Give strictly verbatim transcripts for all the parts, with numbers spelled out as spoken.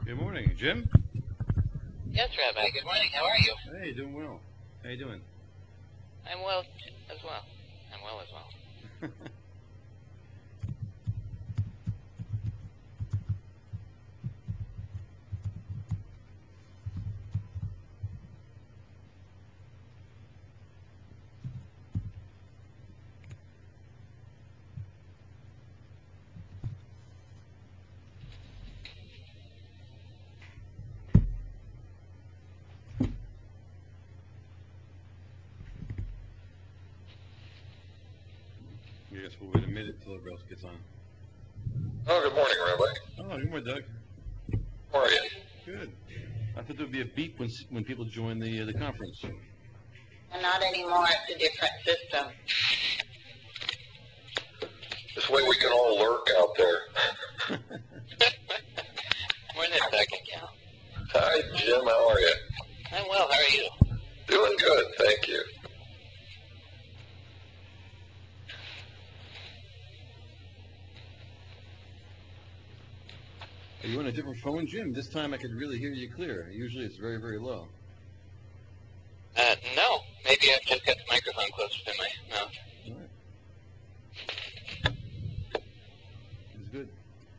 Good morning, Jim. Yes, Rabbi. Good morning. How are you? Hey, doing well. How you doing? I'm well as well. I'm well as well. I guess we'll wait a minute till everybody else gets on. Oh, good morning, Rabbi. Oh, good morning, Doug. How are you? Good. I thought there would be a beep when when people join the uh, the conference. And not anymore. It's a different system. This way we can all lurk out there. Morning, Doug and Cal. Hi, Jim. How are you? I'm well. How are you? Doing good, thank you. Are you on a different phone, Jim? This time I could really hear you clear. Usually it's very, very low. Uh, no. Maybe I've just got the microphone closer to my mouth. All right. It's good.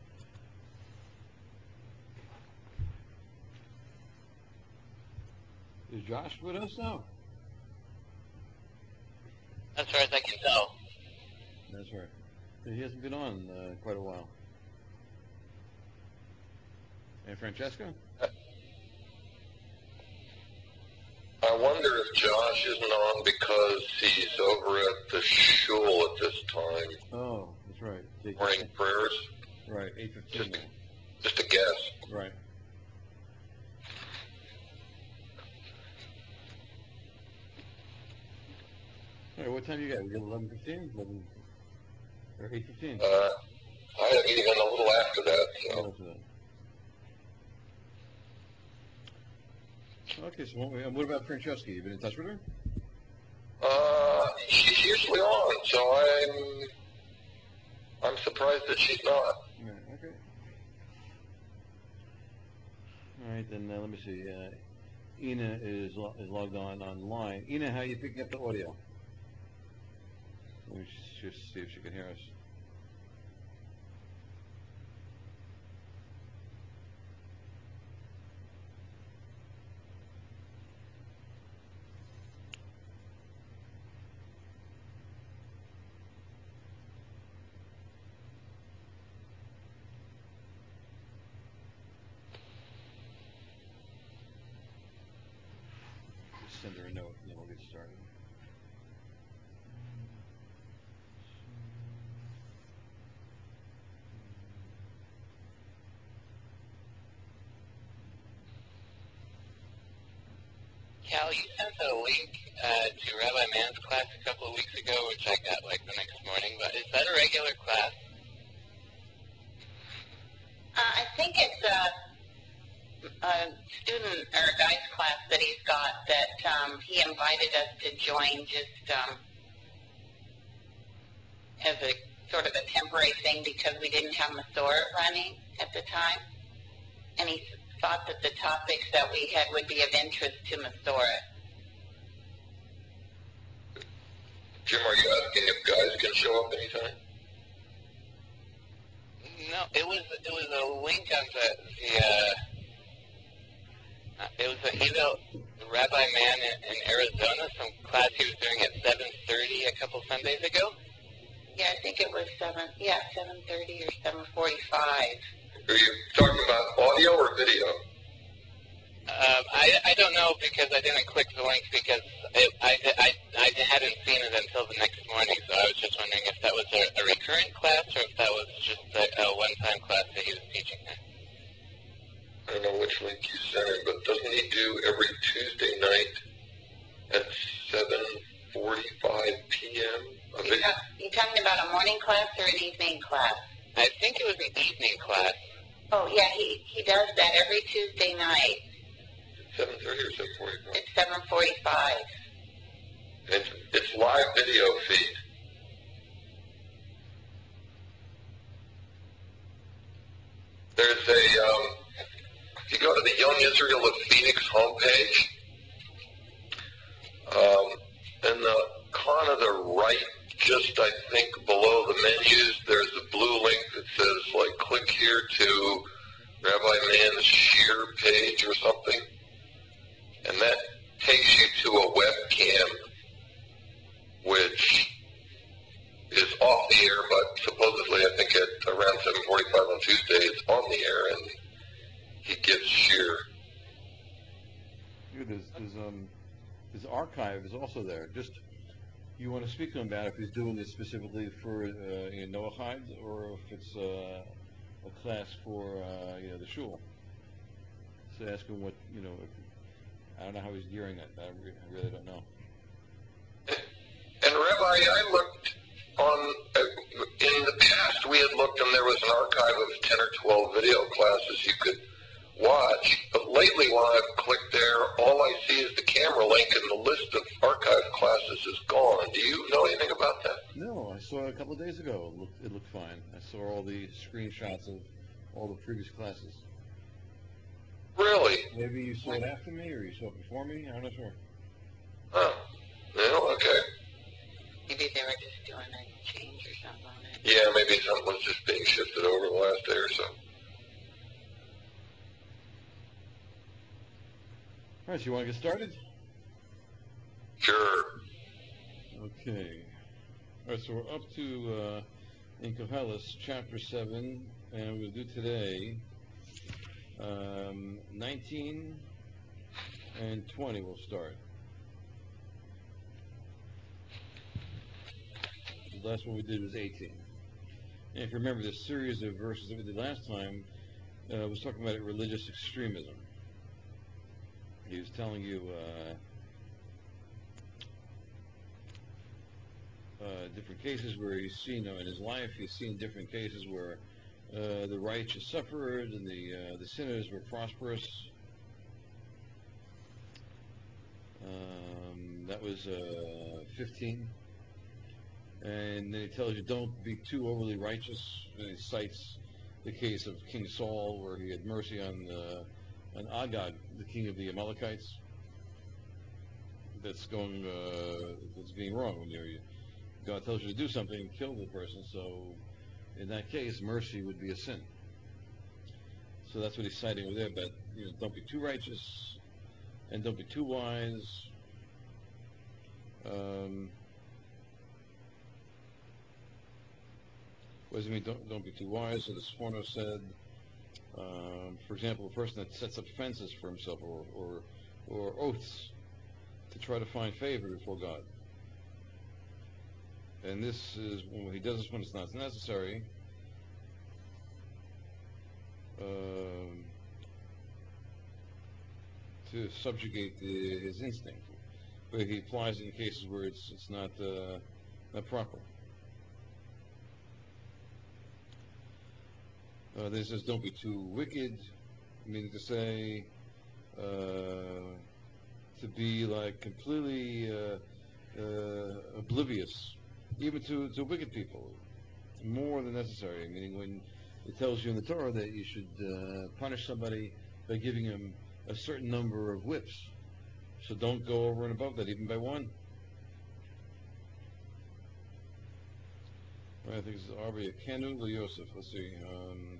Is Josh with us now? As far as I can tell. That's right. He hasn't been on uh, quite a while. And Francesca? I wonder if Josh isn't on because he's over at the shul at this time. Oh, that's right. Take Morning prayers. Right, eight fifteen now. Just a guess. Right. All right, what time you got? We got eleven fifteen? eleven or eight fifteen? Uh, I have even a little after that, so. Okay, so what, what about Francesca? You been in touch with her? Uh, she's usually on, so I'm, I'm surprised that she's not. Yeah, okay. All right, then uh, let me see. Uh, Ina is lo- is logged on online. Ina, how are you picking up the audio? Let me just see if she can hear us. Just send her a note, and then we'll get started. Cal, you sent a link uh, to Rabbi Mann's class a couple of weeks ago, which I got like the next morning. But is that a regular class? Uh, I think it's a, a student or a guy's class that he's got that um, he invited us to join just um, as a sort of a temporary thing because we didn't have Masorah running at the time. And he thought that the topics that we had would be of interest to Masorah. Jim, are you asking if guys can show up anytime? No, it was it was a link on the the. Uh, uh, it was an email. Rabbi Mann in, in Arizona, some class he was doing at seven thirty a couple Sundays ago. Yeah, I think it was seven. Yeah, seven thirty or seven forty-five. Are you talking about audio or video? Um, I, I don't know because I didn't click the link because it, I, I, I hadn't seen it until the next morning, so I was just wondering if that was a, a recurrent class or if that was just a, a one-time class that he was teaching there. I don't know which link you sent him, but doesn't he do every Tuesday night at seven forty-five p.m.? You're, ta- you're talking about a morning class or an evening class? I think it was an evening class. Oh, yeah, he, he does that every Tuesday night. seven thirty or seven forty-five? It's seven forty-five. It's, it's live video feed. There's a, um, if you go to the Young Israel of Phoenix homepage, um, in the corner to the right, just I think below the menus, there's a blue link that says like click here to Rabbi Mann's Shear page or something, and that takes you to a webcam which is off the air, but supposedly I think at around seven forty-five on Tuesday it's on the air, and he gives Shear. Yeah, there's, there's um his archive is also there. Just you want to speak to him about if he's doing this specifically for uh, you know, Noahide, or if it's uh, a class for uh, you know, the shul. So ask him what, you know. If, I don't know how he's gearing that. I, re- I really don't know. And Rabbi, I looked on, uh, in the past we had looked and there was an archive of ten or twelve video classes you could watch, but lately when I've clicked there, all I see is the camera link and the list of archive classes is gone. Do you know anything about that? No, I saw it a couple of days ago. It looked, it looked fine. I saw all the screenshots of all the previous classes. Really? Maybe you saw it after me, or you saw it before me. I'm not sure. Huh. No, okay. Maybe they were just doing a change or something on it. Yeah, maybe something was just being shifted over the last day or so. All right, so you want to get started? Sure. Okay. All right, so we're up to uh, in Koheles, chapter seven, and we'll do today um, nineteen and twenty. We'll start. The last one we did was eighteen. And if you remember, the series of verses that we did last time uh, was talking about religious extremism. He was telling you uh, uh, different cases where he's seen, you know, in his life, he's seen different cases where uh, the righteous suffered and the uh, the sinners were prosperous. Um, that was uh, fifteen. And then he tells you don't be too overly righteous. And he cites the case of King Saul, where he had mercy on uh, on Agag, the king of the Amalekites. That's going, uh, that's being wrong. When you're, God tells you to do something, kill the person. So in that case, mercy would be a sin. So that's what he's citing over there. But you know, don't be too righteous, and don't be too wise. Um, what does it mean? Don't don't be too wise. So the Sforno said, um, for example, a person that sets up fences for himself, or or or oaths to try to find favor before God. And this is when he does this when it's not necessary. Um, to subjugate the, his instinct, but he applies it in cases where it's it's not uh, not proper. Uh, then it says, "Don't be too wicked," meaning to say, uh, to be like completely uh, uh, oblivious, even to to wicked people, more than necessary. Meaning, when it tells you in the Torah that you should uh, punish somebody by giving him a certain number of whips. So don't go over and above that, even by one. Right, I think this is Arbi Kenu Yosef. Let's see. Um,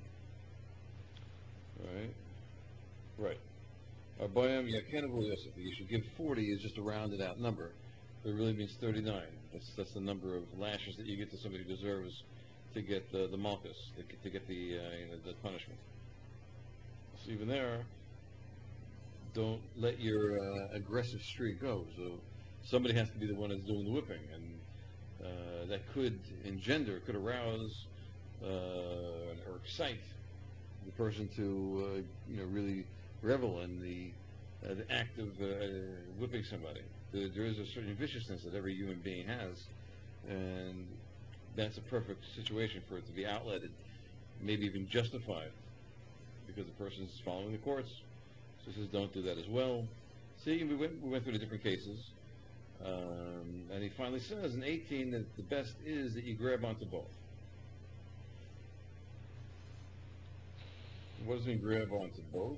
right. Right. Arbayam Yakenu Yosef. You should give forty is just a rounded out number. It really means thirty-nine. That's that's the number of lashes that you get to somebody who deserves to get the, the malchus, to get, to get the, uh, you know, the punishment. So even there, don't let your uh, aggressive streak go. So somebody has to be the one that's doing the whipping, and uh, that could engender, could arouse uh, or excite the person to, uh, you know, really revel in the uh, the act of uh, whipping somebody. There, there is a certain viciousness that every human being has, and that's a perfect situation for it to be outletted, maybe even justified, because the person's following the courts. So he says, don't do that as well. See, we went, we went through the different cases. Um, and he finally says in eighteen that the best is that you grab onto both. What does it mean grab onto both?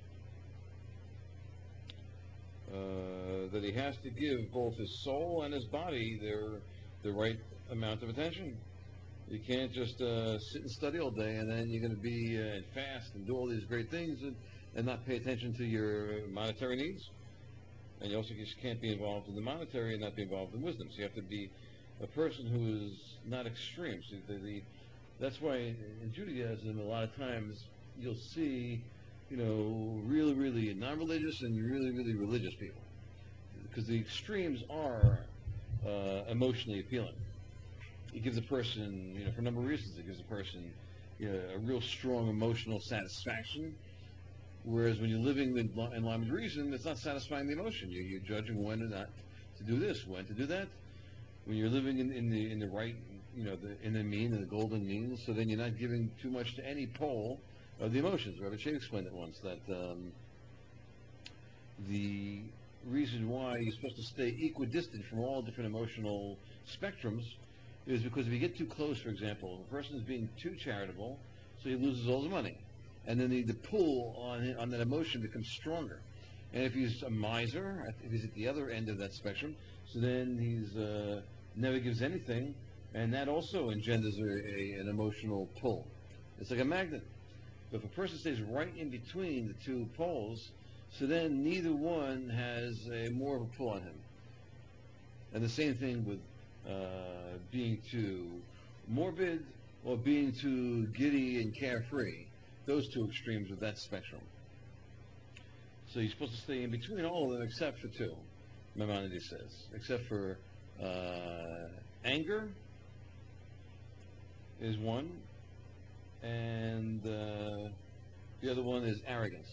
Uh, that he has to give both his soul and his body their the right amount of attention. You can't just uh, sit and study all day and then you're going to be uh, and fast and do all these great things and, and not pay attention to your monetary needs. And you also just can't be involved in the monetary and not be involved in wisdom. So you have to be a person who is not extreme. So the, the, that's why in Judaism, a lot of times you'll see, you know, really, really non-religious and really, really religious people. Because the extremes are uh, emotionally appealing. It gives a person, you know, for a number of reasons, it gives a person, you know, a real strong emotional satisfaction. Whereas when you're living in, in line with reason, it's not satisfying the emotion. You're, you're judging when and not to do this, when to do that. When you're living in, in the in the right, you know, the, in the mean, in the golden mean, so then you're not giving too much to any pole of the emotions. Rabbi Shea explained it once that um, the reason why you're supposed to stay equidistant from all different emotional spectrums is because if you get too close, for example, a person is being too charitable, so he loses all his money. And then the, the pull on on that emotion becomes stronger. And if he's a miser, if he's at the other end of that spectrum, so then he's uh, never gives anything, and that also engenders a, a, an emotional pull. It's like a magnet. But if a person stays right in between the two poles, so then neither one has a more of a pull on him. And the same thing with uh, being too morbid or being too giddy and carefree. Those two extremes of that spectrum. So you're supposed to stay in between all of them except for two, Maimonides says. Except for uh, anger is one, and uh, the other one is arrogance.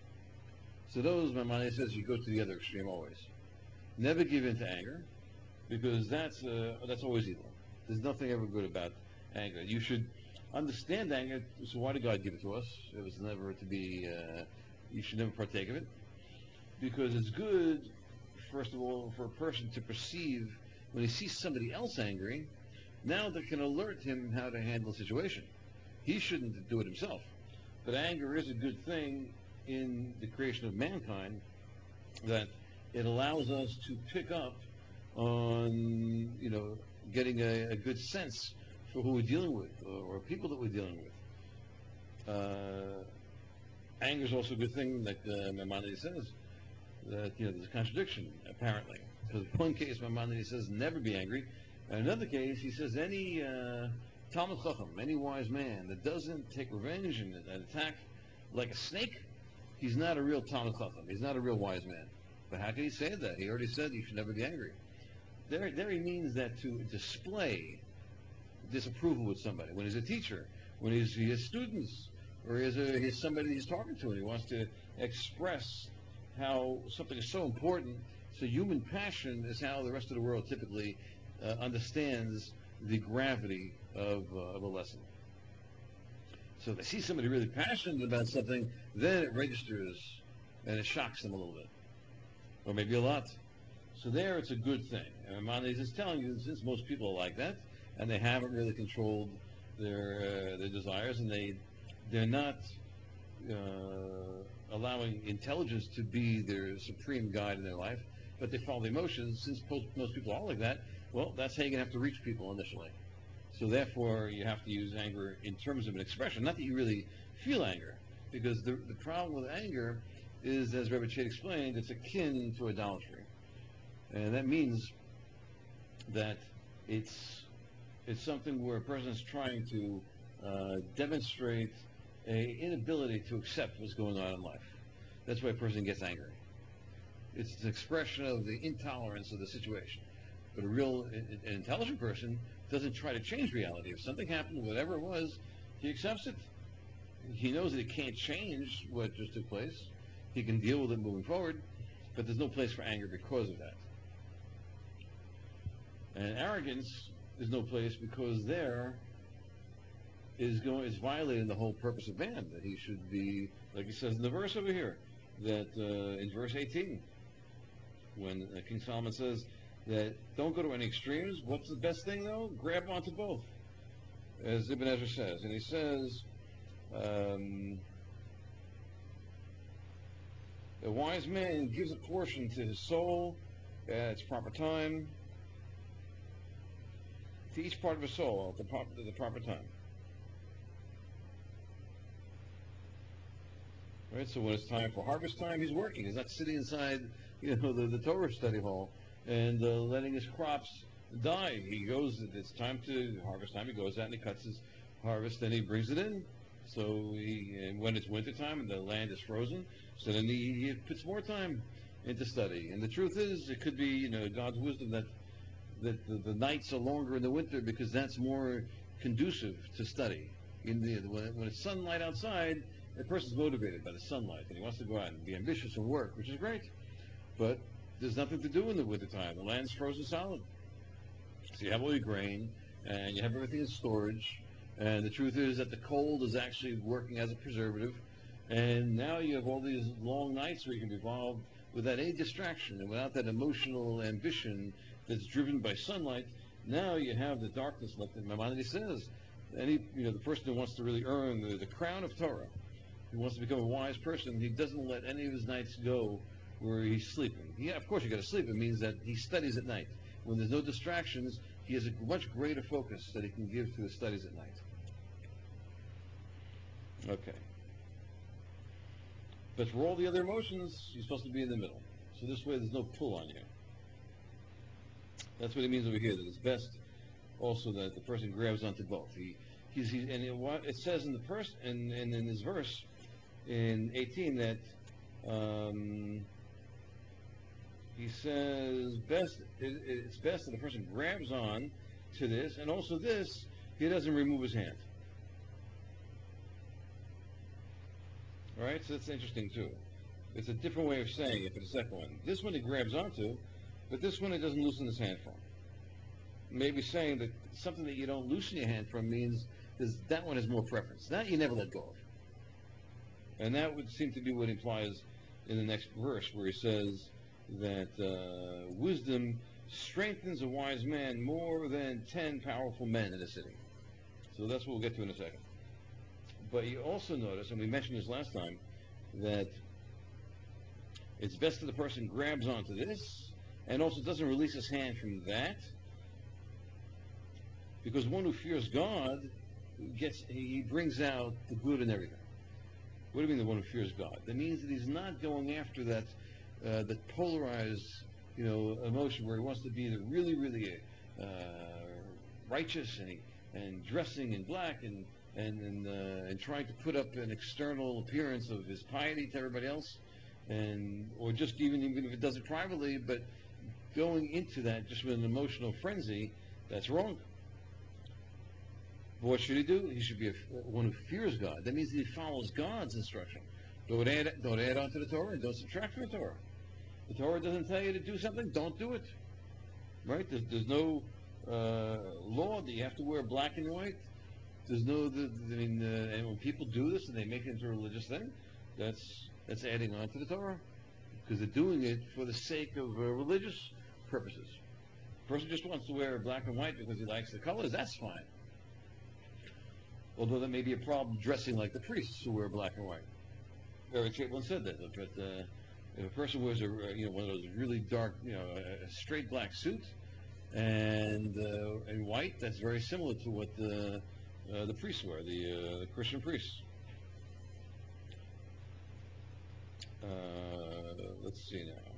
So those, Maimonides says, you go to the other extreme always. Never give in to anger, because that's uh, that's always evil. There's nothing ever good about anger. You should understand anger. So why did God give it to us? It was never to be. Uh, you should never partake of it, because it's good, first of all, for a person to perceive when he sees somebody else angry. Now that can alert him how to handle the situation. He shouldn't do it himself, but anger is a good thing in the creation of mankind, that it allows us to pick up on, you know, getting a, a good sense for who we're dealing with, or, or people that we're dealing with. Uh, anger is also a good thing, like uh, Maimonides says, that, you know, there's a contradiction, apparently. Because in one case, Maimonides says, never be angry. In another case, he says, any uh, Talmud Chacham, any wise man that doesn't take revenge and, and attack like a snake, he's not a real Talmud Chacham. He's not a real wise man. But how can he say that? He already said you should never be angry. There, there he means that to display disapproval with somebody. When he's a teacher, when he's, he has students, or he has, a, he has somebody he's talking to and he wants to express how something is so important. So human passion is how the rest of the world typically uh, understands the gravity of, uh, of a lesson. So if they see somebody really passionate about something, then it registers and it shocks them a little bit, or maybe a lot. So there it's a good thing. And Maimonides is telling you, since most people are like that, and they haven't really controlled their uh, their desires, and they they're not uh, allowing intelligence to be their supreme guide in their life, but they follow the emotions. Since most, most people are like that, well, that's how you're gonna have to reach people initially. So therefore, you have to use anger in terms of an expression, not that you really feel anger, because the the problem with anger is, as Rebbe Chait explained, it's akin to idolatry. And that means that it's it's something where a person is trying to uh, demonstrate an inability to accept what's going on in life. That's why a person gets angry. It's an expression of the intolerance of the situation. But a real, an intelligent person doesn't try to change reality. If something happened, whatever it was, he accepts it. He knows that he can't change what just took place. He can deal with it moving forward, but there's no place for anger because of that. And arrogance is no place, because there is going is violating the whole purpose of man. That he should be, like he says in the verse over here, that uh, in verse eighteen, when uh, King Solomon says that don't go to any extremes. What's the best thing though? Grab onto both, as Ibn Ezra says, and he says, um, A wise man gives a portion to his soul at its proper time, to each part of his soul at the proper, at the proper time. Right? So when it's time for harvest time, he's working. He's not sitting inside, you know, the, the Torah study hall and uh, letting his crops die. He goes, it's time to harvest time, he goes out and he cuts his harvest and he brings it in. So he, and when it's winter time and the land is frozen, so then he, he puts more time into study. And the truth is, it could be, you know, God's wisdom that that the, the nights are longer in the winter because that's more conducive to study. In the when, when it's sunlight outside, a person's motivated by the sunlight and he wants to go out and be ambitious and work, which is great. But there's nothing to do in the wintertime. The land's frozen solid. So you have all your grain and you have everything in storage. And the truth is that the cold is actually working as a preservative. And now you have all these long nights where you can be involved without any distraction and without that emotional ambition that's driven by sunlight. Now you have the darkness, like the Maimonides says. Any, you know, the person who wants to really earn the, the crown of Torah, who wants to become a wise person, he doesn't let any of his nights go where he's sleeping. Yeah, of course you got to sleep. It means that he studies at night. When there's no distractions, he has a much greater focus that he can give to his studies at night. Okay. But for all the other emotions, you're supposed to be in the middle. So this way there's no pull on you. That's what it means over here, that it's best also that the person grabs onto both. He, he's, he, and it, what it says in the first, and in, in, in this verse, in eighteen, that um, he says best. It, it's best that the person grabs on to this, and also this, he doesn't remove his hand. All right, so that's interesting too. It's a different way of saying it for the second one. This one he grabs onto, but this one he doesn't loosen his hand from. Maybe saying that something that you don't loosen your hand from means that one has more preference. That you never let go of. And that would seem to be what implies in the next verse, where he says that uh, wisdom strengthens a wise man more than ten powerful men in a city. So that's what we'll get to in a second. But you also notice, and we mentioned this last time, that it's best that the person grabs onto this and also doesn't release his hand from that, because one who fears God gets, he brings out the good in everything. What do you mean the one who fears God? That means that he's not going after that uh, that polarized, you know, emotion where he wants to be the really, really uh, righteous and he, and dressing in black and and and, uh, and trying to put up an external appearance of his piety to everybody else, and or just even even if it does it privately, but going into that just with an emotional frenzy, that's wrong. But what should he do? He should be a, one who fears God. That means he follows God's instruction. Don't add, don't add on to the Torah. Don't subtract from the Torah. The Torah doesn't tell you to do something. Don't do it. Right? There's, there's no uh, law that you have to wear black and white. There's no. The, I mean, uh, and when people do this and they make it into a religious thing, that's that's adding on to the Torah because they're doing it for the sake of uh, religious purposes. A person just wants to wear black and white because he likes the colors. That's fine. Although that may be a problem dressing like the priests who wear black and white. Eric Chapin said that. But uh, if a person wears a you know one of those really dark, you know, a, a straight black suit and uh, and white, that's very similar to what the uh, the priests wear, the, uh, the Christian priests. Uh, let's see now.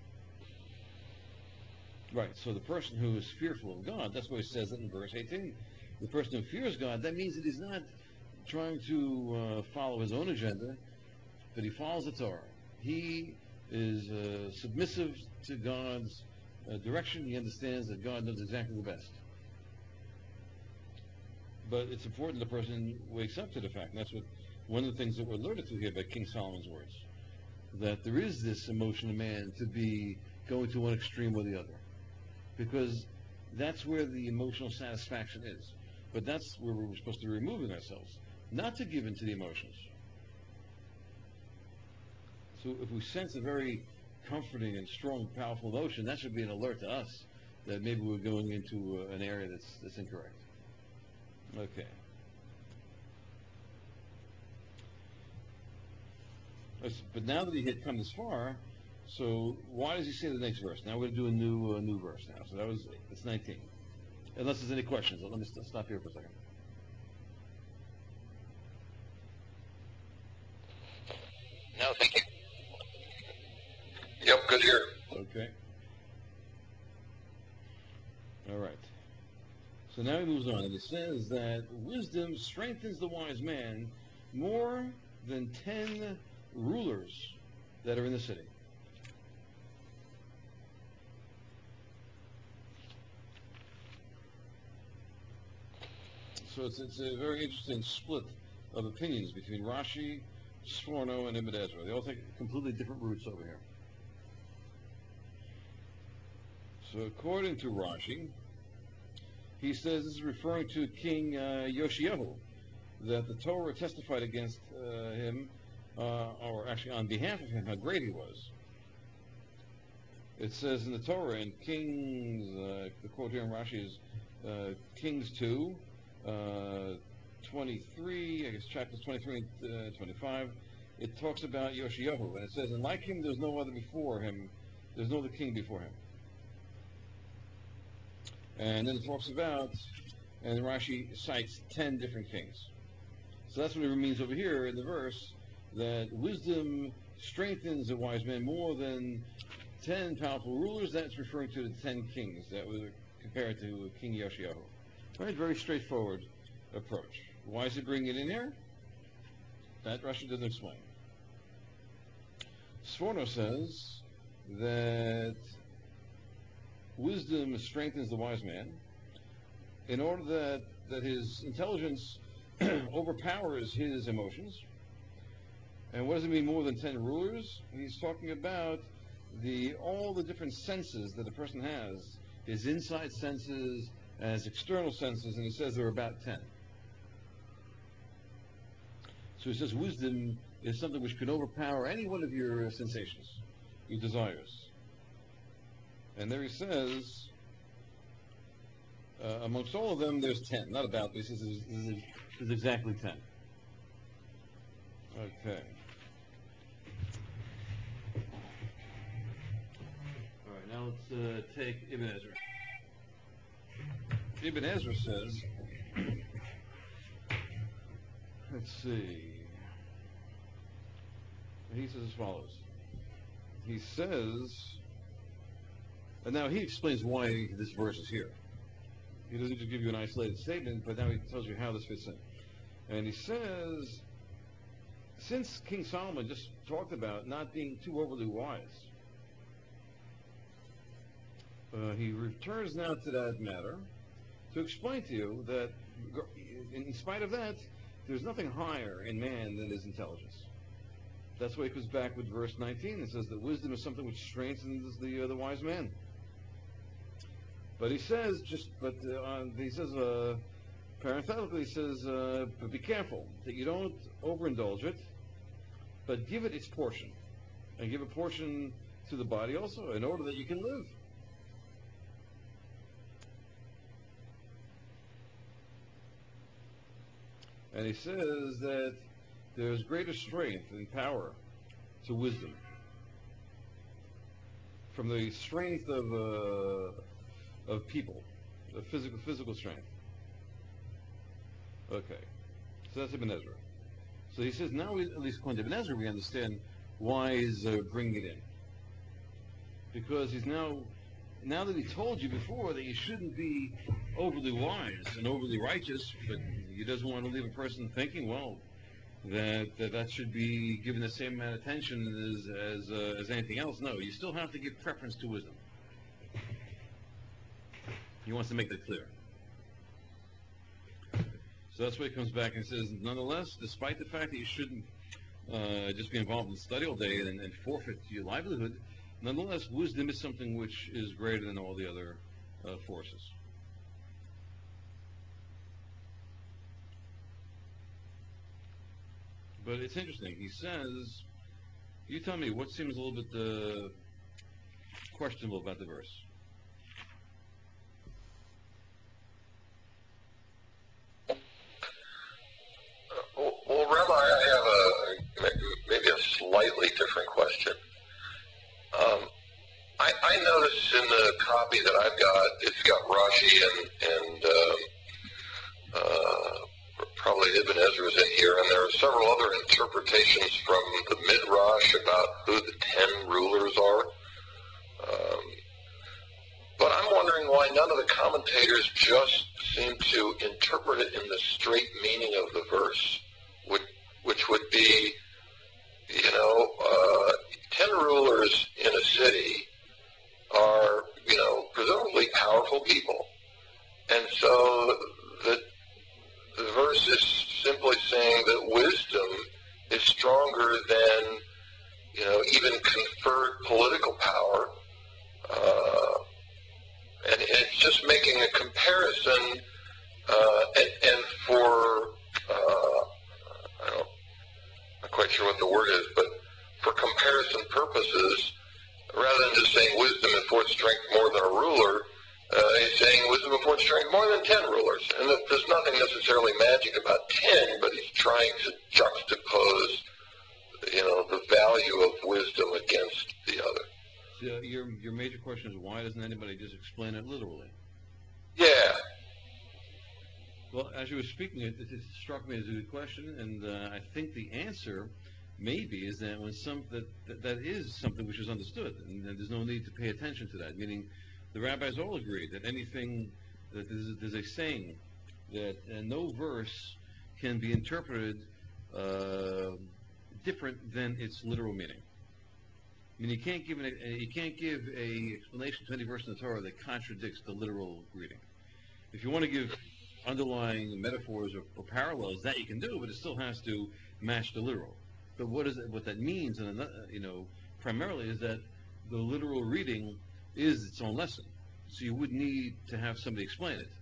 Right. So the person who is fearful of God, that's what he says in verse eighteen. The person who fears God, that means that he's not trying to uh, follow his own agenda, but he follows the Torah. He is uh, submissive to God's uh, direction. He understands that God knows exactly the best. But it's important the person wakes up to the fact, and that's what one of the things that we're alerted to here by King Solomon's words, that there is this emotion in man to be going to one extreme or the other, because that's where the emotional satisfaction is. But that's where we're supposed to be removing ourselves, not to give in to the emotions. So if we sense a very comforting and strong, powerful emotion, that should be an alert to us that maybe we're going into uh, an area that's, that's incorrect. Okay. But now that he had come this far, so why does he say the next verse? Now we're going to do a new a new verse now. So that was it's nineteen. Unless there's any questions, let me st- stop here for a second. No, thank you. Yep, good here. Okay. All right. So now he moves on, and it says that wisdom strengthens the wise man more than ten rulers that are in the city. So it's, it's a very interesting split of opinions between Rashi, Sforno, and Ibn Ezra. They all take completely different routes over here. So according to Rashi, he says this is referring to King uh, Yoshiyahu, that the Torah testified against uh, him, uh, or actually on behalf of him, how great he was. It says in the Torah, in Kings, uh, the quote here in Rashi is uh, Kings two, uh, twenty-three, I guess chapters twenty-three and uh, twenty-five, it talks about Yoshiyahu, and it says, and like him, there's no other before him, there's no other king before him. And then it talks about, and Rashi cites ten different kings. So that's what it means over here in the verse, that wisdom strengthens a wise man more than ten powerful rulers. That's referring to the ten kings that were compared to King Yoshiyahu. Right, very straightforward approach. Why is he bringing it in here? That Rashi doesn't explain. Sforno says that wisdom strengthens the wise man in order that, that his intelligence overpowers his emotions. And what does it mean more than ten rulers? He's talking about the all the different senses that a person has, his inside senses and his external senses, and he says there are about ten. So he says wisdom is something which can overpower any one of your sensations, your desires. And there he says, uh, amongst all of them, there's ten. Not about, but he says there's, there's exactly ten. Okay. All right, now let's uh, take Ibn Ezra. Ibn Ezra says, let's see. He says as follows. He says, and now he explains why this verse is here. He doesn't just give you an isolated statement, but now he tells you how this fits in. And he says, since King Solomon just talked about not being too overly wise, uh, he returns now to that matter to explain to you that in spite of that, there's nothing higher in man than his intelligence. That's why he comes back with verse nineteen. It says that wisdom is something which strengthens the uh, the wise man. But he says, just but uh, he says, uh, parenthetically, he says, uh, but be careful that you don't overindulge it, but give it its portion, and give a portion to the body also, in order that you can live. And he says that there's greater strength and power to wisdom from the strength of uh, of people, the physical physical strength. Okay, so that's Ibn Ezra. So he says now, we, at least according to Ibn Ezra, we understand why he's uh, bringing it in, because he's now now that he told you before that you shouldn't be overly wise and overly righteous, but he doesn't want to leave a person thinking, well, that that, that should be given the same amount of attention as as, uh, as anything else. No, you still have to give preference to wisdom. He wants to make that clear. So that's why he comes back and says, nonetheless, despite the fact that you shouldn't uh, just be involved in study all day and, and forfeit your livelihood, nonetheless, wisdom is something which is greater than all the other uh, forces. But it's interesting. He says, you tell me, what seems a little bit uh, questionable about the verse? Well, Rabbi, I have a maybe a slight slightly different question. Um, I, I noticed in the copy that I've got, it's got Rashi and, and um, uh, probably Ibn Ezra's in here, and there are several other interpretations from the Midrash about who the ten rulers are. Um, but I'm wondering why none of the commentators just seem to interpret it in the straight meaning of the verse, which, which would be, you know, uh, ten rulers in a city are, you know, presumably powerful people. And so the, the verse is simply saying that wisdom is stronger than, you know, even conferred political power. Uh, and it's just making a comparison, uh, and, and for, uh, I don't, I'm not quite sure what the word is, but for comparison purposes, rather than just saying wisdom and fourth strength more than a ruler, uh, he's saying wisdom and fourth strength more than ten rulers. And there's nothing necessarily magic about ten, but he's trying to juxtapose, you know, the value of wisdom against the other. So your your major question is, why doesn't anybody just explain it literally? Yeah. Well, as you were speaking, it, it struck me as a good question, and uh, I think the answer maybe is that when some that, that that is something which is understood, and, and there's no need to pay attention to that. Meaning, the rabbis all agree that anything that there's, there's a saying that uh, no verse can be interpreted uh, different than its literal meaning. I mean, you can't give an, uh, you can't give a explanation to any verse in the Torah that contradicts the literal reading. If you want to give underlying metaphors or, or parallels, that you can do, but it still has to match the literal. But what is it, what that means, and you know, primarily is that the literal reading is its own lesson. So you would need to have somebody explain it.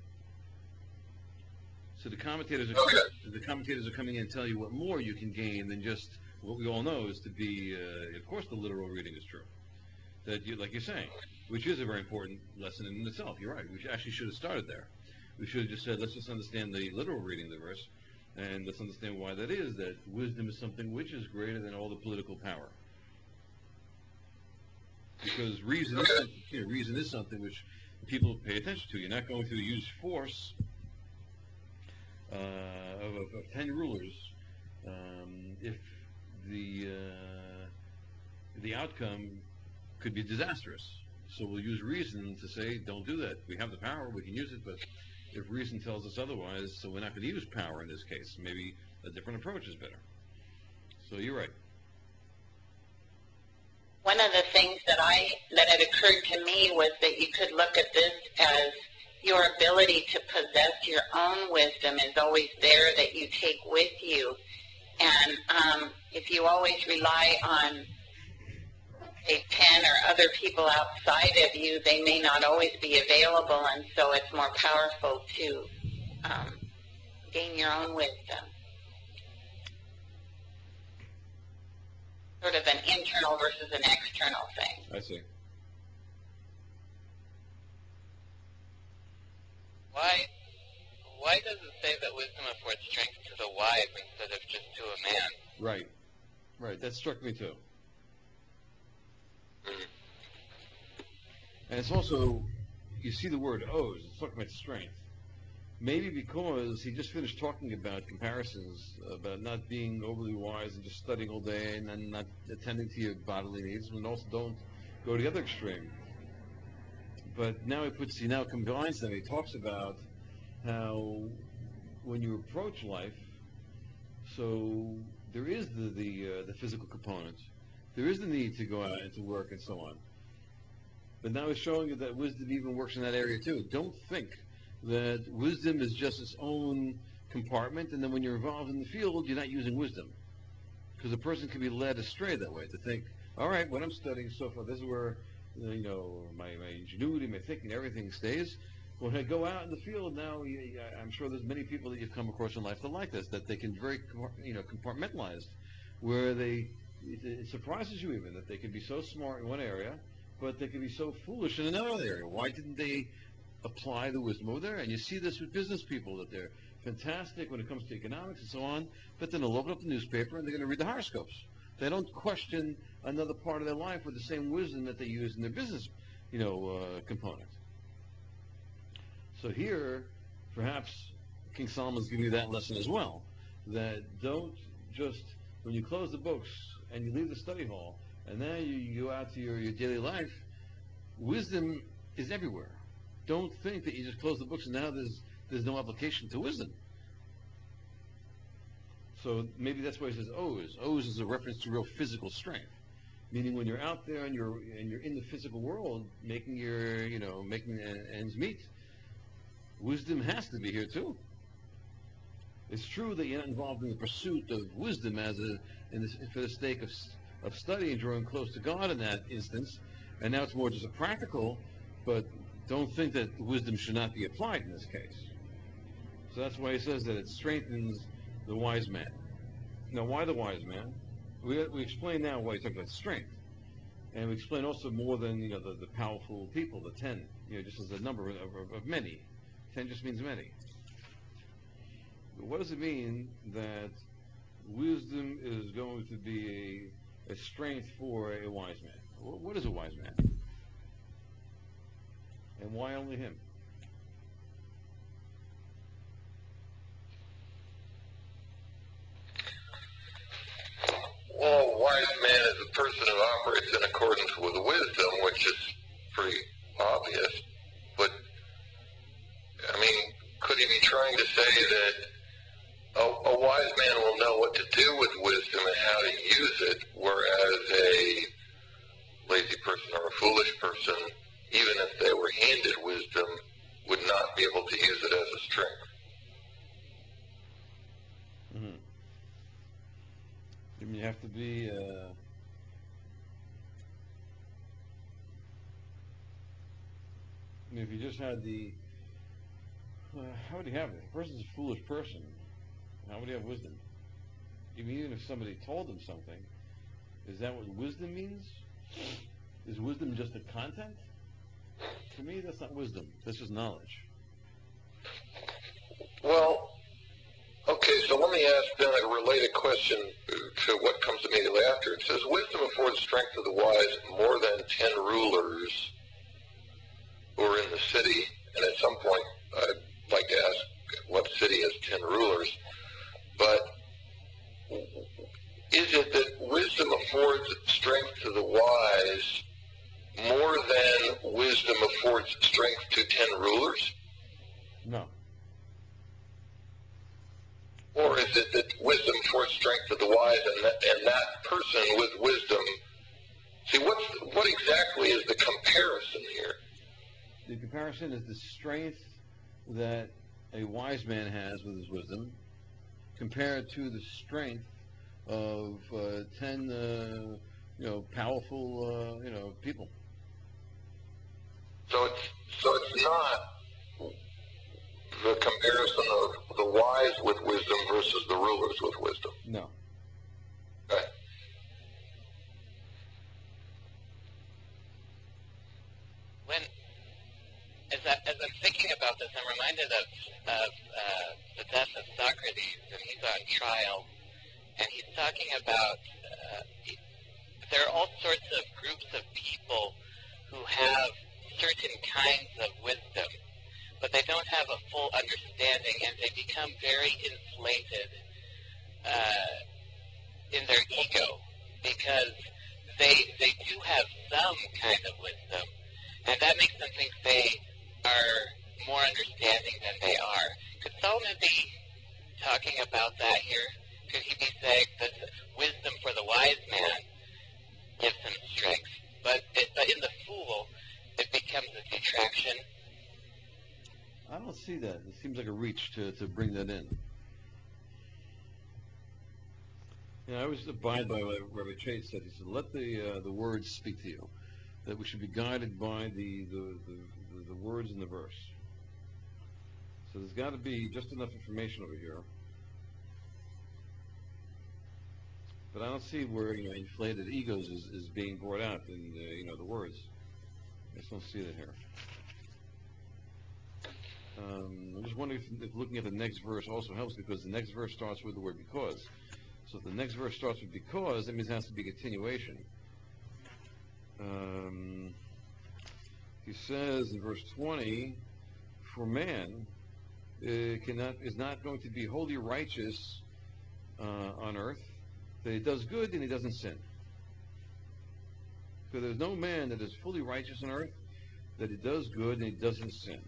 So the commentators are Okay. the commentators are coming in and tell you what more you can gain than just what we all know is to be. Uh, of course, the literal reading is true. That you, like you're saying, which is a very important lesson in itself. You're right. We should, actually should have started there. We should have just said, let's just understand the literal reading of the verse, and let's understand why that is. That wisdom is something which is greater than all the political power. Because reason is something, you know, reason is something which people pay attention to. You're not going to use force uh, of, of, of ten rulers um, if the uh, the outcome could be disastrous. So we'll use reason to say, don't do that. We have the power, we can use it, but if reason tells us otherwise, so we're not going to use power in this case. Maybe a different approach is better. So you're right. One of the things that I that had occurred to me was that you could look at this as your ability to possess your own wisdom is always there, that you take with you. And um, if you always rely on a pen or other people outside of you, they may not always be available, and so it's more powerful to um, gain your own wisdom. Sort of an internal versus an external thing. I see. Why why does it say that wisdom affords strength to the wise instead of just to a man? Right. Right. That struck me too. And it's also, you see the word o's, it's talking about strength. Maybe because he just finished talking about comparisons, about not being overly wise and just studying all day and then not attending to your bodily needs, and also don't go to the other extreme. But now he puts, he now combines them. He talks about how when you approach life, so there is the the, uh, the physical component, there is the need to go out and to work and so on. But now he's showing you that wisdom even works in that area too. Don't think that wisdom is just its own compartment, and then when you're involved in the field, you're not using wisdom. Because a person can be led astray that way, to think, all right, what I'm studying so far, this is where, you know, my, my ingenuity, my thinking, everything stays. When I go out in the field now, you, I'm sure there's many people that you've come across in life that like this, that they can very, you know, compartmentalize, where they, it, it surprises you even, that they can be so smart in one area, but they can be so foolish in another area. Why didn't they apply the wisdom over there? And you see this with business people, that they're fantastic when it comes to economics and so on, but then they'll open up the newspaper and they're going to read the horoscopes. They don't question another part of their life with the same wisdom that they use in their business, you know, uh, component. So here, perhaps King Solomon's giving you that lesson as well, that don't just, when you close the books and you leave the study hall, and now you, you go out to your, your daily life, wisdom is everywhere. Don't think that you just close the books and now there's there's no application to wisdom. So maybe that's why he says Oz. Oz is a reference to real physical strength, meaning when you're out there and you're and you're in the physical world, making your you know making ends meet. Wisdom has to be here too. It's true that you're not involved in the pursuit of wisdom as a in this, for the sake of of study and drawing close to God in that instance, and now it's more just a practical. But don't think that wisdom should not be applied in this case. So that's why he says that it strengthens the wise man. Now, why the wise man? We, we explain now why he talks about strength. And we explain also more than, you know, the, the powerful people, the ten, you know, just as a number of, of, of many. Ten just means many. But what does it mean that wisdom is going to be a, a strength for a wise man? What, what is a wise man? And why only him? Well, a wise man is a person who operates in accordance with wisdom, which is pretty obvious. But, I mean, could he be trying to say that a, a wise man will know what to do with wisdom and how to use it, whereas a lazy person or a foolish person, even if they were handed wisdom, would not be able to use it as a strength? Mm-hmm. I mean, you have to be, uh, I mean, if you just had the, uh, how would you have it? If a person's a foolish person, how would he have wisdom? Even, even if somebody told him something, is that what wisdom means? Is wisdom just the content? To me, that's not wisdom. That's just knowledge. Well, okay, so let me ask then a related question to what comes immediately after. It says, wisdom affords strength to the wise more than ten rulers who are in the city. And at some point, I'd like to ask, what city has ten rulers? But is it that wisdom affords strength to the wise more than wisdom affords strength to ten rulers? No. Or is it that wisdom affords strength to the wise, and that, and that person with wisdom? See, what's what exactly is the comparison here? The comparison is the strength that a wise man has with his wisdom compared to the strength of uh, ten, uh, you know, powerful, uh, you know, people. So it's so it's not the comparison of the wise with wisdom versus the rulers with wisdom. No. Okay. When, as, I, as I'm thinking about this, I'm reminded of, of uh, the death of Socrates, and he's on trial, and he's talking about uh, there are all sorts of groups of people who have certain kinds of wisdom, but they don't have a full understanding, and they become very inflated uh, in their ego because they they do have some kind of wisdom, and that makes them think they are more understanding than they are. Could Solomon be talking about that here? Could he be saying that wisdom for the wise man gives him strength, but it, but in the fool, it becomes a detraction? I don't see that. It seems like a reach to, to bring that in. You know, I always abide by what Rabbi Chait said. He said, let the uh, the words speak to you. That we should be guided by the, the, the, the, the words in the verse. So there's got to be just enough information over here. But I don't see where, you know, inflated egos is, is being brought out in the, you know, the words. I just don't see that here. Um, I'm just wondering if, if looking at the next verse also helps, because the next verse starts with the word because. So if the next verse starts with because, that means it has to be a continuation. Um, he says in verse twenty, for man uh, cannot is not going to be wholly righteous uh, on earth, that he does good and he doesn't sin. So there's no man that is fully righteous on earth, that he does good and he doesn't sin.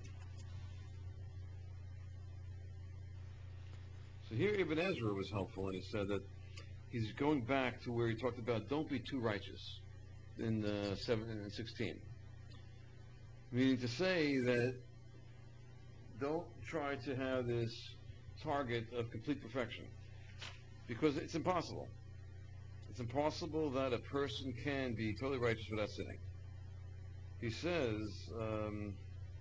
So here Ibn Ezra was helpful, and he said that he's going back to where he talked about don't be too righteous in uh, seven and sixteen. Meaning to say that don't try to have this target of complete perfection, because it's impossible. It's impossible that a person can be totally righteous without sinning. He says, um,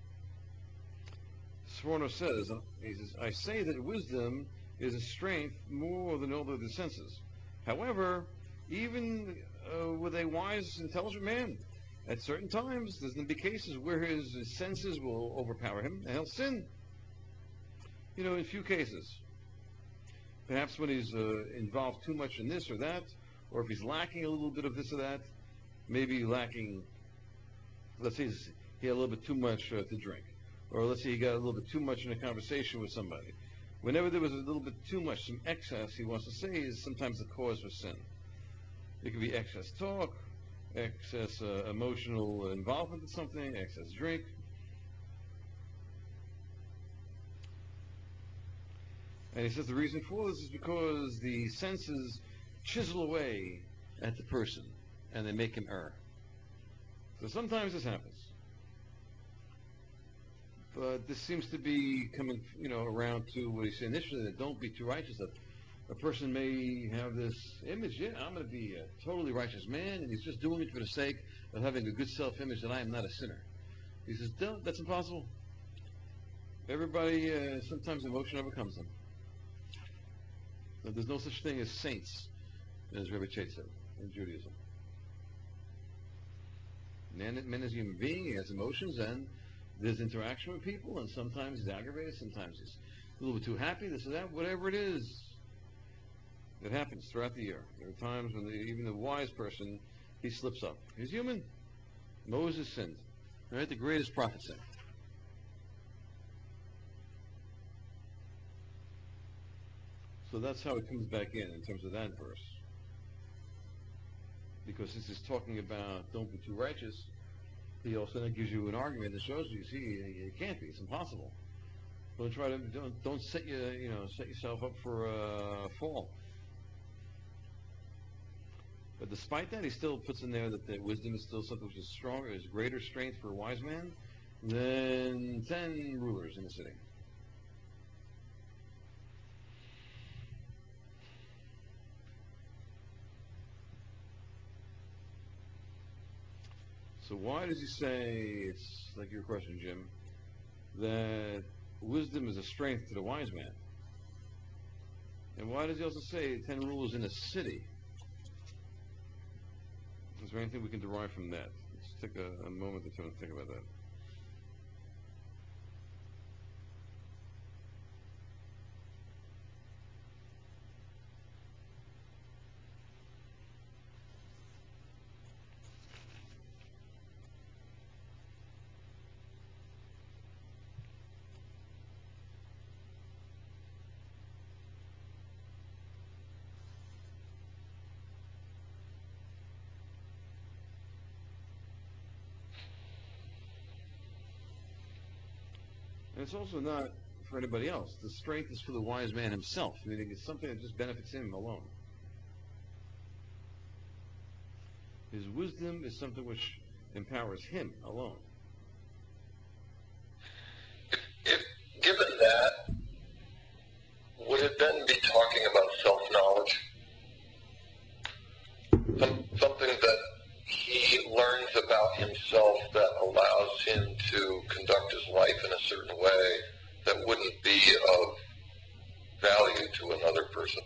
Sforno says, he says, I say that wisdom is a strength more than all of the senses. However, even uh, with a wise, intelligent man, at certain times, there's going to be cases where his, his senses will overpower him and he'll sin. You know, in few cases. Perhaps when he's uh, involved too much in this or that, or if he's lacking a little bit of this or that, maybe lacking, let's say he had a little bit too much uh, to drink, or let's say he got a little bit too much in a conversation with somebody. Whenever there was a little bit too much, some excess, he wants to say, is sometimes the cause for sin. It could be excess talk, excess uh, emotional involvement in something, excess drink. And he says the reason for this is because the senses chisel away at the person and they make him err. So sometimes this happens. But this seems to be coming, you know, around to what he said initially, that don't be too righteous. That a person may have this image, yeah, I'm going to be a totally righteous man, and he's just doing it for the sake of having a good self-image that I am not a sinner. He says, don't, that's impossible. Everybody, uh, sometimes emotion overcomes them. There's no such thing as saints, as Rebbe Chait said in Judaism. Man, man is a human being, he has emotions, and there's interaction with people, and sometimes he's aggravated, sometimes he's a little bit too happy, this or that, whatever it is. It happens throughout the year. There are times when the, even the wise person, he slips up. He's human. Moses sinned. Right? The greatest prophet sinned. So that's how it comes back in, in terms of that verse. Because since he's talking about don't be too righteous, he also then gives you an argument that shows you, see, it can't be, it's impossible. Don't try to, don't, don't set you, you know, set yourself up for a fall. But despite that, he still puts in there that the wisdom is still something which is stronger, is greater strength for a wise man than ten rulers in the city. So why does he say, it's like your question, Jim, that wisdom is a strength to the wise man? And why does he also say ten rulers in a city? Is there anything we can derive from that? Let's take a, a moment or two and think about that. And it's also not for anybody else. The strength is for the wise man himself, meaning it's something that just benefits him alone. His wisdom is something which empowers him alone. If, given that, would it then be talking about self-knowledge? Some, something that he learns about himself that allows him to conduct his life in a certain way that wouldn't be of value to another person.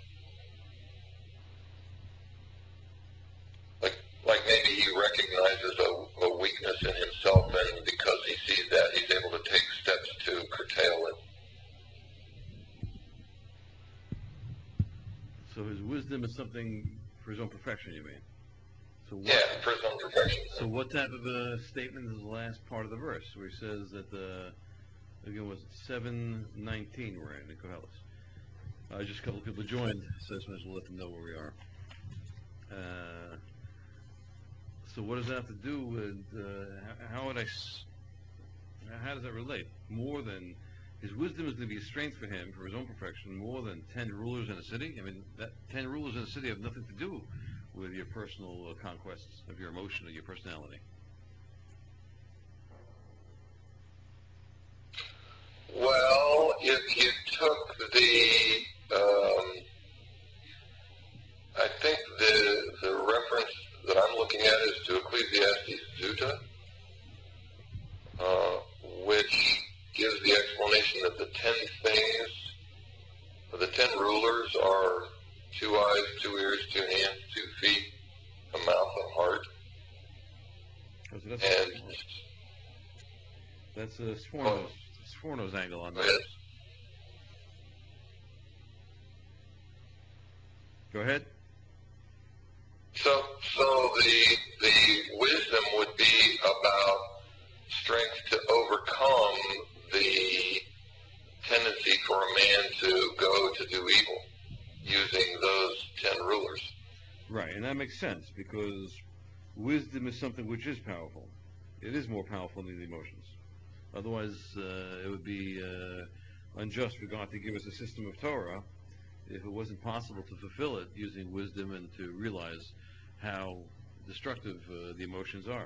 Like, like maybe he recognizes a, a weakness in himself, and because he sees that, he's able to take steps to curtail it. So his wisdom is something for his own perfection, you mean? So what, Yeah, for his own perfection. so what type of a statement is the last part of the verse where he says that the, again, was it seven nineteen we're in, in Koheles? Uh, just a couple of people joined, so I just might as well let them know where we are. Uh, so what does that have to do with, uh, how, how would I, s- how does that relate? More than, his wisdom is going to be a strength for him, for his own perfection, more than ten rulers in a city? I mean, that ten rulers in a city have nothing to do with your personal uh, conquests of your emotion or your personality. Well, if you took the, um, I think the the reference that I'm looking at is to Ecclesiastes Zuta, uh, which gives the explanation that the ten things, the ten rulers are two eyes, two ears, two hands, two feet, a mouth, a heart, Oh, so that's, and that's a Sforno's, Sforno's angle on that. yes. Go ahead. So, so the the wisdom would be about strength to overcome the tendency for a man to go to do evil using those ten rulers. Right, and that makes sense because wisdom is something which is powerful. It is more powerful than the emotions. Otherwise, uh, it would be uh, unjust for God to give us a system of Torah if it wasn't possible to fulfill it using wisdom and to realize how destructive uh, the emotions are.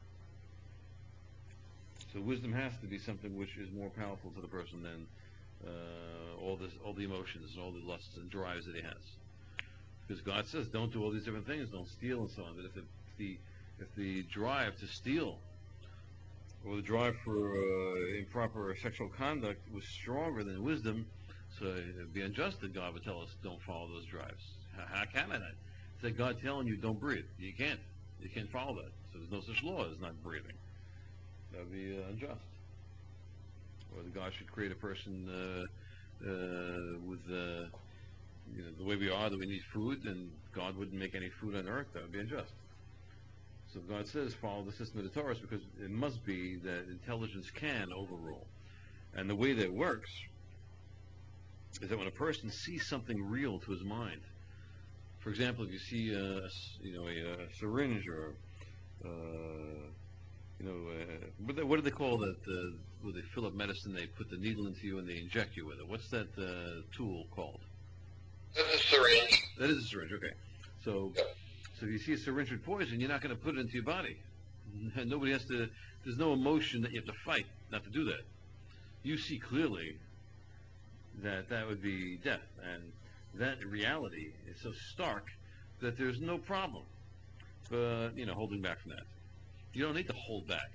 So wisdom has to be something which is more powerful to the person than uh, all this, all the emotions and all the lusts and drives that he has. Because God says, don't do all these different things, don't steal and so on. But if the, if the, if the drive to steal or the drive for uh, improper sexual conduct was stronger than wisdom, so it would be unjust that God would tell us don't follow those drives. How, how can I that? It's like God telling you don't breathe. You can't. You can't follow that. So there's no such law as not breathing. That would be uh, unjust. Or that God should create a person uh, uh, with uh, you know, the way we are, that we need food, and God wouldn't make any food on earth. That would be unjust. So if God says follow the system of the Torah, because it must be that intelligence can overrule. And the way that it works is that when a person sees something real to his mind, for example, if you see a, you know, a, a syringe or, uh, you know, uh, what, do they, what do they call that? Uh, where they fill up medicine, they put the needle into you and they inject you with it. What's that uh, tool called? That's a syringe. That is a syringe. Okay. So, Yep. so if you see a syringe with poison, you're not going to put it into your body. Nobody has to. There's no emotion that you have to fight not to do that. You see clearly that that would be death, and that reality is so stark that there's no problem. But you know, holding back from that, you don't need to hold back.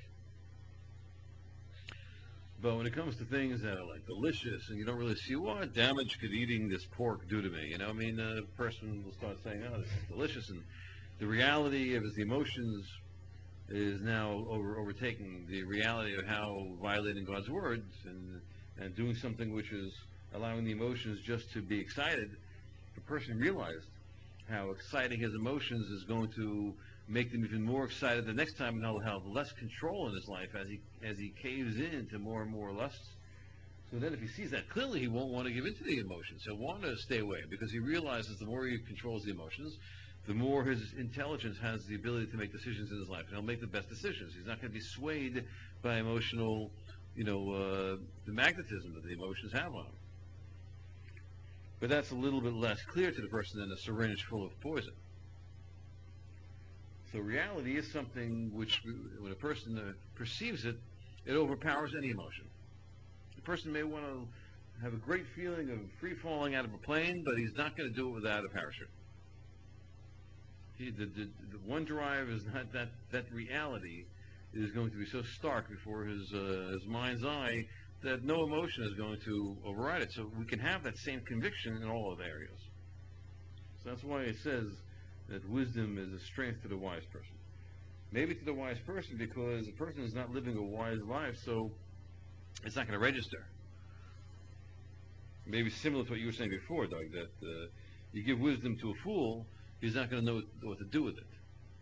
But when it comes to things that are like delicious, and you don't really see what damage could eating this pork do to me, you know, I mean, a person will start saying, "Oh, this is delicious," and the reality of his the emotions is now over, overtaking the reality of how violating God's words and and doing something which is allowing the emotions just to be excited. The person realized how exciting his emotions is going to make them even more excited the next time, and he'll have less control in his life as he as he caves into more and more lusts. So then if he sees that clearly, he won't want to give into the emotions. He'll want to stay away because he realizes the more he controls the emotions, the more his intelligence has the ability to make decisions in his life. And he'll make the best decisions. He's not going to be swayed by emotional, you know, uh, the magnetism that the emotions have on him. But that's a little bit less clear to the person than a syringe full of poison. So reality is something which, when a person uh, perceives it, it overpowers any emotion. The person may want to have a great feeling of free falling out of a plane, but he's not going to do it without a parachute. He, the, the, the one drive is not that, that reality is going to be so stark before his, uh, his mind's eye that no emotion is going to override it. So we can have that same conviction in all other areas. So that's why it says that wisdom is a strength to the wise person. Maybe to the wise person because the person is not living a wise life, so it's not going to register. Maybe similar to what you were saying before, Doug, that uh, You give wisdom to a fool, he's not going to know what to do with it.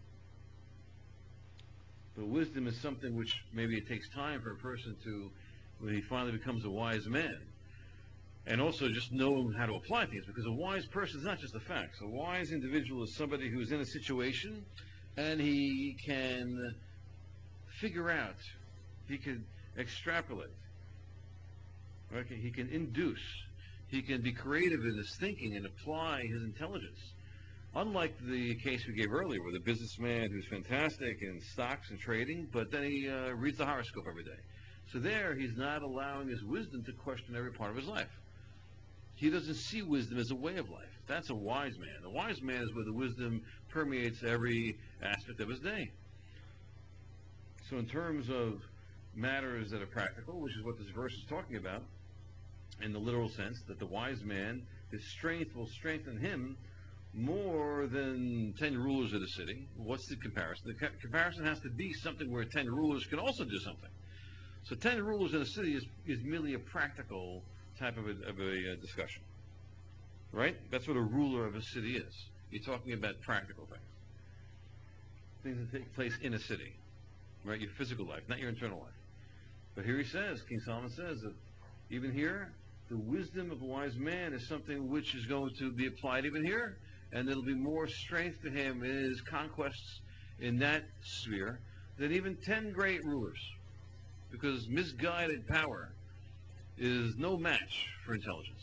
But wisdom is something which maybe it takes time for a person to, when he finally becomes a wise man. And also just knowing how to apply things, because a wise person is not just the facts. A wise individual is somebody who's in a situation and he can figure out, he can extrapolate, okay? He can induce, he can be creative in his thinking and apply his intelligence. Unlike the case we gave earlier with a businessman who's fantastic in stocks and trading, but then he uh, reads the horoscope every day. So there, he's not allowing his wisdom to question every part of his life. He doesn't see wisdom as a way of life. That's a wise man. A wise man is where the wisdom permeates every aspect of his day. So in terms of matters that are practical, which is what this verse is talking about, in the literal sense, that the wise man, his strength will strengthen him more than ten rulers of the city. What's the comparison? The co- comparison has to be something where ten rulers can also do something. So ten rulers in a city is, is merely a practical type of a, of a uh, discussion. Right? That's what a ruler of a city is. You're talking about practical things. Things that take place in a city. Right? Your physical life, not your internal life. But here he says, King Solomon says that even here, the wisdom of a wise man is something which is going to be applied even here. And there'll be more strength to him in his conquests in that sphere than even ten great rulers. Because misguided power is no match for intelligence.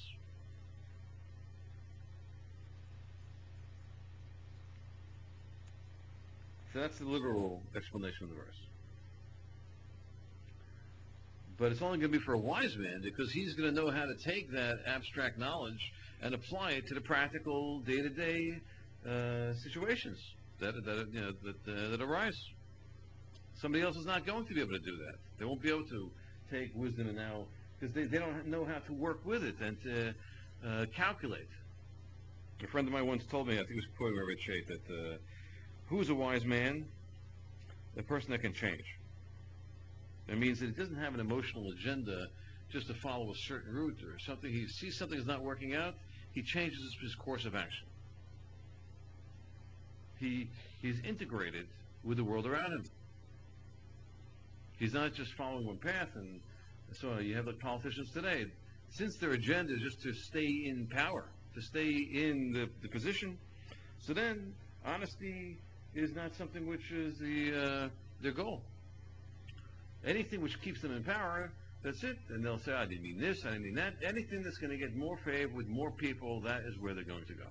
So that's the literal explanation of the verse. But it's only going to be for a wise man, because he's going to know how to take that abstract knowledge and apply it to the practical day-to-day uh, situations that that you know that uh, that arise. Somebody else is not going to be able to do that. They won't be able to take wisdom and now, because they, they don't know how to work with it and to uh, calculate. A friend of mine once told me, I think it was quoting Rabbi Chait, that uh, who's a wise man? The person that can change. It means that he doesn't have an emotional agenda just to follow a certain route or something. He sees something is not working out, he changes his course of action. He he's integrated with the world around him. He's not just following one path. And so you have like politicians today, since their agenda is just to stay in power, to stay in the, the position. So then honesty is not something which is the uh, their goal. Anything which keeps them in power, that's it. And they'll say, I didn't mean this, I didn't mean that. Anything that's going to get more favor with more people, that is where they're going to go.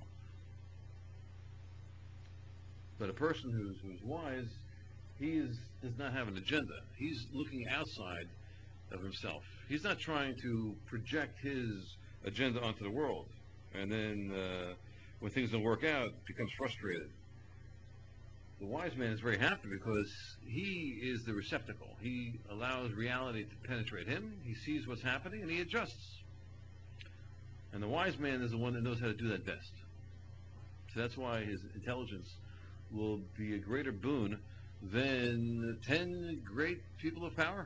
But a person who's, who's wise, he is, does not have an agenda. He's looking outside of himself. He's not trying to project his agenda onto the world. And then uh, when things don't work out, becomes frustrated. The wise man is very happy because he is the receptacle. He allows reality to penetrate him. He sees what's happening and he adjusts. And the wise man is the one that knows how to do that best. So that's why his intelligence will be a greater boon than ten great people of power.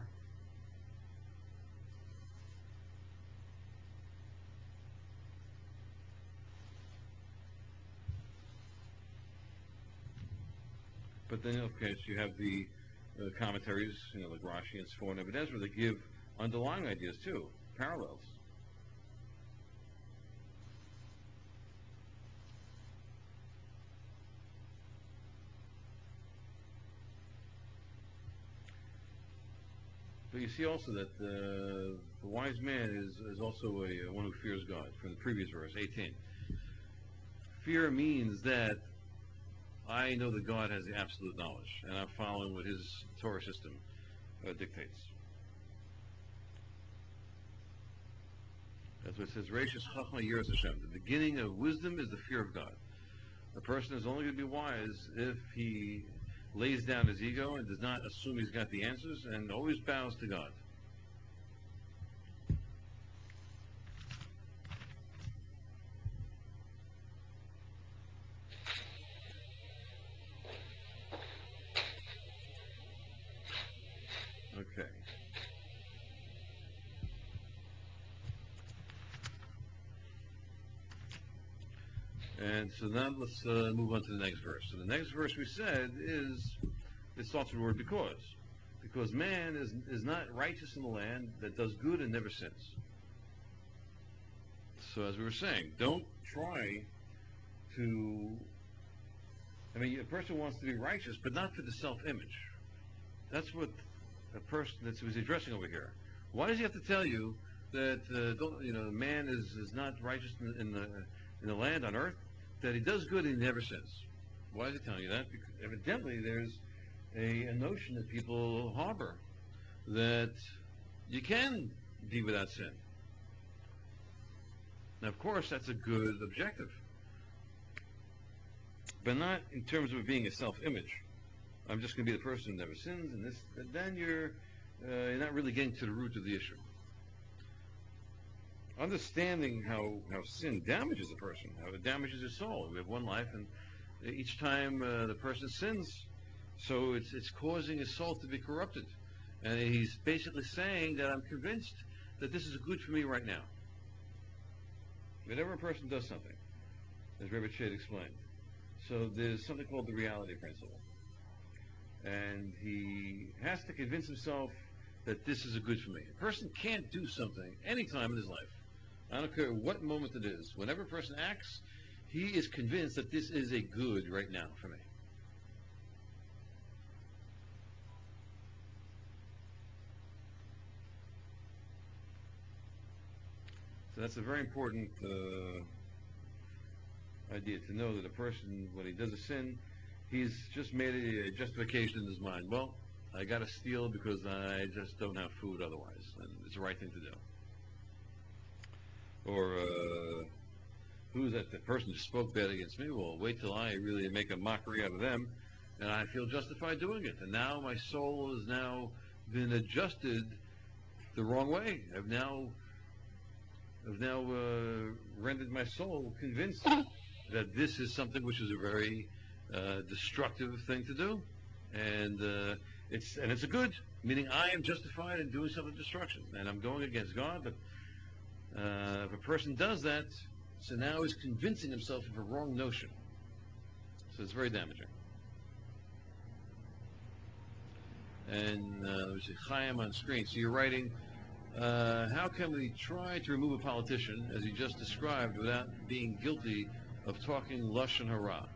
But then, of course, you have the uh, commentaries, you know, like Rashi and Sfor and Ibn Ezra, that give underlying ideas too, parallels. But you see also that uh, the wise man is, is also a, one who fears God, from the previous verse, eighteen. Fear means that I know that God has the absolute knowledge, and I'm following what his Torah system uh, dictates. That's what it says, Reishis Chachma Yiras Hashem. The beginning of wisdom is the fear of God. A person is only going to be wise if he lays down his ego and does not assume he's got the answers and always bows to God. Okay. And so now let's uh, move on to the next verse. So the next verse we said is, it starts with the word because. Because man is, is not righteous in the land that does good and never sins. So as we were saying, don't try to, I mean, a person wants to be righteous, but not for the self-image. That's what a person, that's what he's addressing over here. Why does he have to tell you that, uh, don't, you know, man is, is not righteous in, in the in the land on earth, that he does good and he never sins? Why is he telling you that? Because evidently there's a, a notion that people harbor that you can be without sin. Now, of course, that's a good objective, but not in terms of it being a self-image. I'm just going to be the person who never sins, and this. And then you're uh, you're not really getting to the root of the issue. Understanding how, how sin damages a person, how it damages his soul. We have one life, and each time uh, the person sins, so it's it's causing his soul to be corrupted. And he's basically saying that I'm convinced that this is good for me right now. Whenever a person does something, as Rebbe Shade explained, so there's something called the reality principle. And he has to convince himself that this is a good for me. A person can't do something any time in his life. I don't care what moment it is. Whenever a person acts, he is convinced that this is a good right now for me. So that's a very important uh, idea, to know that a person, when he does a sin, he's just made a justification in his mind. Well, I got to steal because I just don't have food otherwise, and it's the right thing to do. Or uh, who's that? The person who spoke bad against me? Well, wait till I really make a mockery out of them, and I feel justified doing it. And now my soul has now been adjusted the wrong way. I've now, I've now uh, rendered my soul convinced that this is something which is a very uh, destructive thing to do, and uh, it's and it's a good, meaning I am justified in doing something destruction, and I'm going against God. But uh, if a person does that, so now he's convincing himself of a wrong notion. So it's very damaging. And uh, there's a Chaim on screen. So you're writing, uh, how can we try to remove a politician, as you just described, without being guilty of talking lashon hara?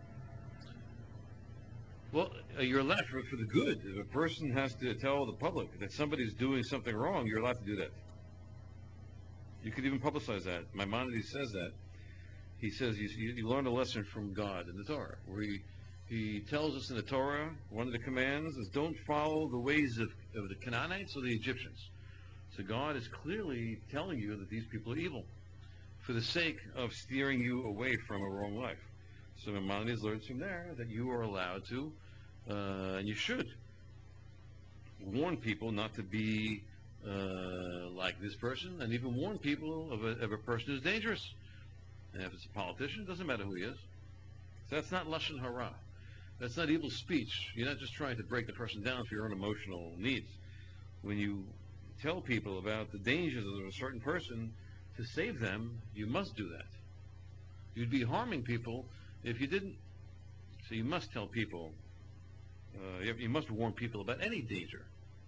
Well, uh, you're allowed for, for the good. If a person has to tell the public that somebody's doing something wrong, you're allowed to do that. You could even publicize that. Maimonides says that. He says you, you learn a lesson from God in the Torah, where he, he tells us in the Torah, one of the commands is don't follow the ways of, of the Canaanites or the Egyptians. So God is clearly telling you that these people are evil for the sake of steering you away from a wrong life. So Maimonides learns from there that you are allowed to, uh, and you should, warn people not to be uh, like this person, and even warn people of a, of a person who's dangerous. And if it's a politician, it doesn't matter who he is. So that's not lashon hara. That's not evil speech. You're not just trying to break the person down for your own emotional needs. When you tell people about the dangers of a certain person to save them, you must do that. You'd be harming people if you didn't. So you must tell people, uh, you, you must warn people about any danger.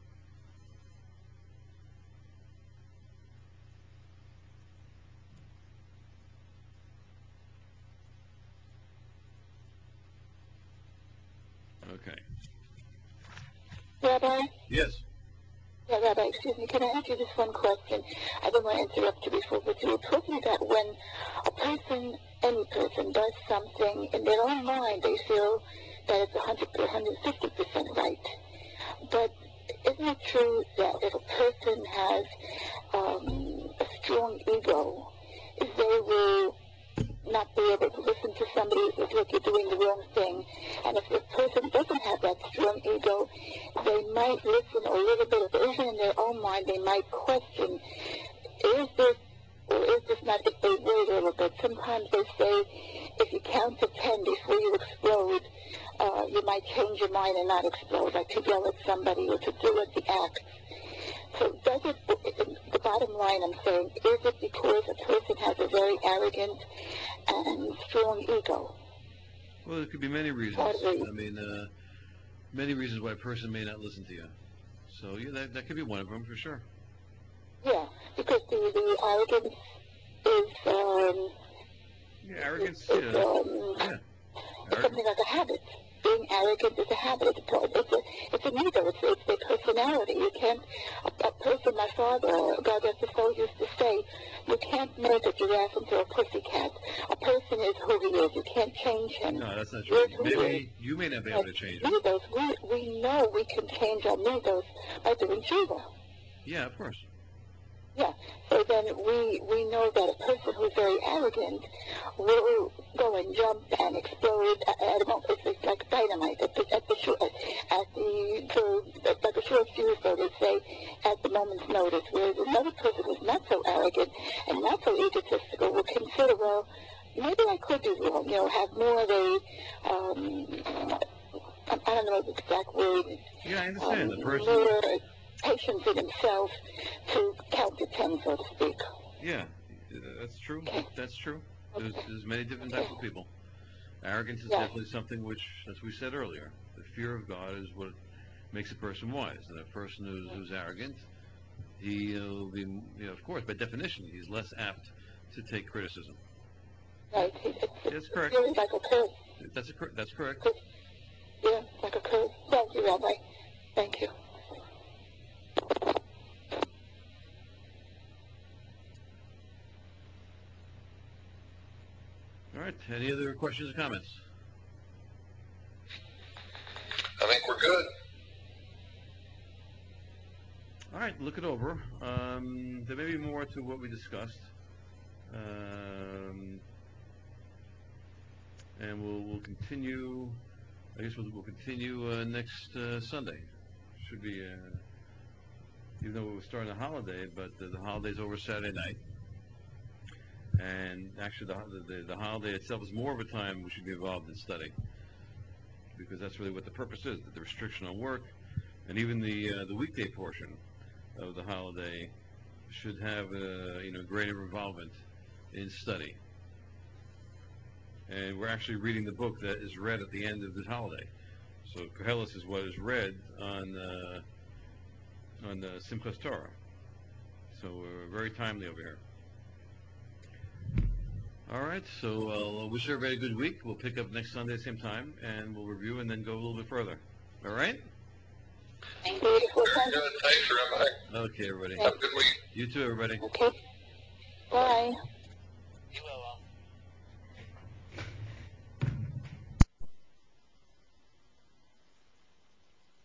Okay. Rabbi? Yes. Yeah, Rabbi, excuse me, can I ask you just one question? I don't want to interrupt you before, but you were talking about when a person, any person, does something in their own mind, they feel that it's one hundred, one hundred fifty percent right. But isn't it true that if a person has um, a strong ego, they will not be able to listen to somebody who feels like you're doing the wrong thing? And if the person doesn't have that strong ego, they might listen a little bit, but even in their own mind, they might question, is this or is this not? If they wait a little bit, sometimes they say, if you count to ten before you explode, uh, you might change your mind and not explode, like to yell at somebody or to do what the act. So does it, the bottom line I'm saying, is it because a person has a very arrogant and strong ego? Well, there could be many reasons. I mean, uh, many reasons why a person may not listen to you. So, yeah, that, that could be one of them for sure. Yeah, because the, the arrogance is, um... Yeah, arrogance, is, yeah. Um, yeah. It's something like a habit. Being arrogant is a habit. It's, a, it's, a, it's an ego. It's, it's their personality. You can't, a, a person, my father, God rest his soul, used to say, you can't make a giraffe into a pussycat. A person is who he is. You can't change him. No, that's not true. Maybe Maybe you may not be able to change him. Megos, we, we know we can change our megos by doing tshuva. Yeah, of course. Yeah, so then we we know that a person who's very arrogant will go and jump and explode at, at a moment. It's like dynamite at the at the short at the the like a short fuse, so to say, at the moment's notice. Whereas another person who's not so arrogant and not so egotistical will consider, well, maybe I could be wrong. You know, have more of a um, I, I don't know the exact word. Yeah, I understand. Um, the person. More, patience in himself to count to ten, so to speak. Yeah, that's true. Okay. That's true. There's, Okay. there's many different Okay. types of people. Arrogance is Yeah. definitely something which, as we said earlier, the fear of God is what makes a person wise. And a person who's, who's arrogant, he'll be, you know, of course, by definition, he's less apt to take criticism. Right. It's, it's, That's it's correct. really like a curse. That's a cor- that's correct. Yeah, like a curse. Thank you, Rabbi. Thank you. All right. Any other questions or comments? I think we're good. All right. Look it over. Um, there may be more to what we discussed. Um, and we'll we'll continue. I guess we'll, we'll continue uh, next uh, Sunday. Should be, uh, even though we're starting a holiday, but uh, the holiday's over Saturday night. And actually, the, the the holiday itself is more of a time we should be involved in study, because that's really what the purpose is. The restriction on work, and even the uh, the weekday portion of the holiday should have a you know greater involvement in study. And we're actually reading the book that is read at the end of this holiday. So Koheles is what is read on uh, on uh, Simchas Torah. So we're very timely over here. All right, so uh, wish everybody a good week. We'll pick up next Sunday at the same time, and we'll review and then go a little bit further. All right? Thank you. Very good. Thanks, Rabbi. Okay, everybody. Have a good week. You too, everybody. Okay. Bye. You will.